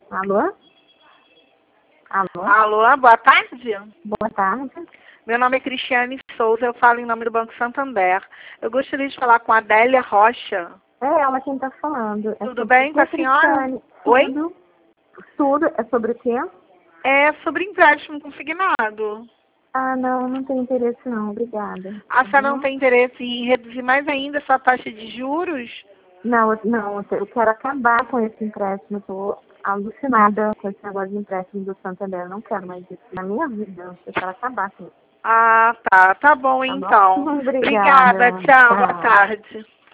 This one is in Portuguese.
Alô? Alô? Alô, boa tarde. Boa tarde. Meu nome é Cristiane Souza, eu falo em nome do Banco Santander. Eu gostaria de falar com a Adélia Rocha. É ela quem está falando. Tudo bem com a senhora? Cristiane. Oi? Tudo. É sobre o quê? É sobre empréstimo consignado. Ah, não tem interesse não, obrigada. A senhora não tem interesse em reduzir mais ainda essa taxa de juros? Não, eu quero acabar com esse empréstimo. Estou alucinada com esse negócio de empréstimo do Santander. Eu não quero mais isso na minha vida. Eu quero acabar com isso. Ah, tá. Tá bom, Tá bom? então. Obrigada. Obrigada, tchau, boa Tchau. tarde.